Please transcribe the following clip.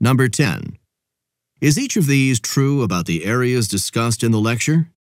Number 10. Is each of these true about the areas discussed in the lecture?